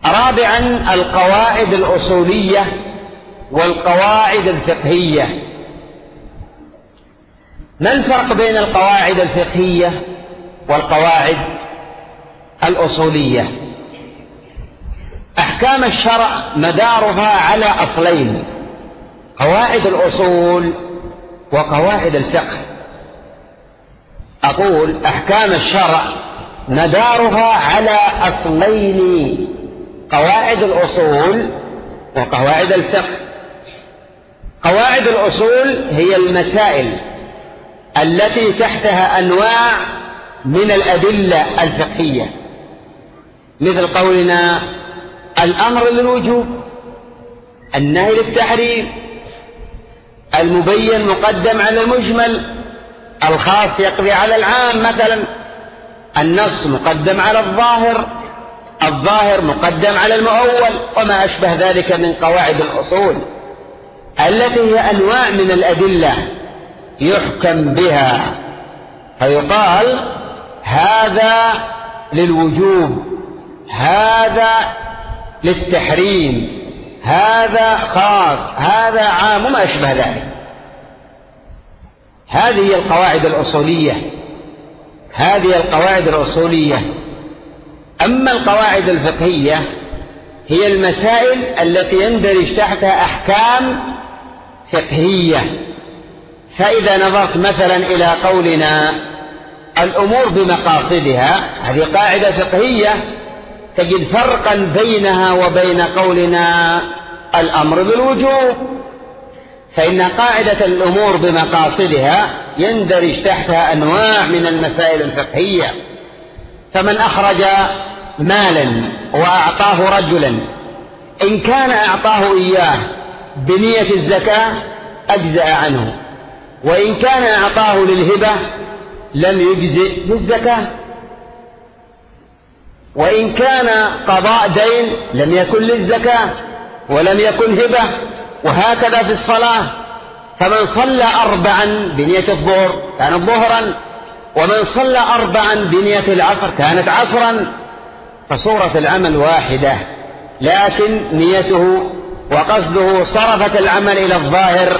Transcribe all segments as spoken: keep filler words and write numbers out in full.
رابعا القواعد الأصولية والقواعد الفقهية. ما الفرق بين القواعد الفقهية والقواعد الأصولية؟ أحكام الشرع مدارها على أصلين: قواعد الأصول وقواعد الفقه. أقول أحكام الشرع مدارها على أصلين: قواعد الأصول وقواعد الفقه. قواعد الأصول هي المسائل التي تحتها أنواع من الأدلة الفقهية، مثل قولنا الأمر للوجوب، النهي للتحريم، المبين مقدم على المجمل، الخاص يقضي على العام، مثلا النص مقدم على الظاهر، الظاهر مقدم على المؤول، وما أشبه ذلك من قواعد الأصول التي هي أنواع من الأدلة يحكم بها، فيقال هذا للوجوب، هذا للتحريم، هذا خاص، هذا عام، وما أشبه ذلك. هذه هي القواعد الأصولية، هذه القواعد الأصولية. أما القواعد الفقهية هي المسائل التي يندرج تحتها أحكام فقهية. فإذا نظرت مثلا إلى قولنا الأمور بمقاصدها، هذه قاعدة فقهية، تجد فرقا بينها وبين قولنا الأمر بالوجوب، فإن قاعدة الأمور بمقاصدها يندرج تحتها أنواع من المسائل الفقهية. فمن أخرج مالا وأعطاه رجلا، إن كان أعطاه إياه بنية الزكاة أجزأ عنه، وإن كان أعطاه للهبة لم يجزئ بالزكاة، وإن كان قضاء دين لم يكن للزكاة ولم يكن هبة، وهكذا في الصلاة. فمن صلى أربعا بنية الظهر كانت ظهرا، ومن صلى أربعا بنية العصر كانت عصرا، فصورة العمل واحدة، لكن نيته وقصده صرفت العمل إلى الظاهر،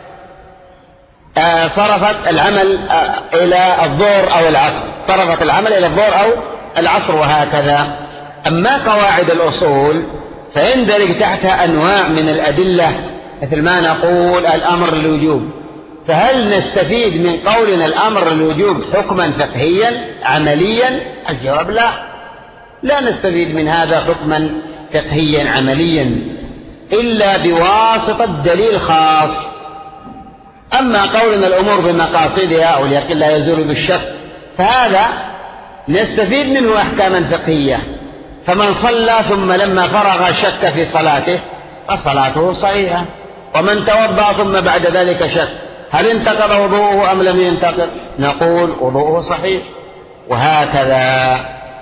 آه صرفت العمل آه إلى الظهر أو العصر، صرفت العمل إلى الظهر أو العصر، وهكذا. أما قواعد الأصول فيندرج تحتها أنواع من الأدلة، مثل ما نقول الأمر للوجوب، فهل نستفيد من قولنا الأمر للوجوب حكما فقهيا عمليا؟ الجواب لا، لا نستفيد من هذا حكما فقهيا عمليا إلا بواسطة دليل خاص. أما قولنا الأمور بمقاصدها أو اليقين لا يزول بالشك، فهذا نستفيد منه أحكاما فقهية. فمن صلى ثم لما فرغ شك في صلاته فصلاته صحيحة، ومن توضأ ثم بعد ذلك شك هل انتقض وضوءه أم لم ينتقض، نقول وضوءه صحيح، وهكذا.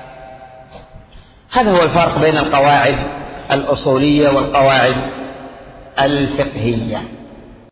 هذا هو الفرق بين القواعد الأصولية والقواعد الفقهية.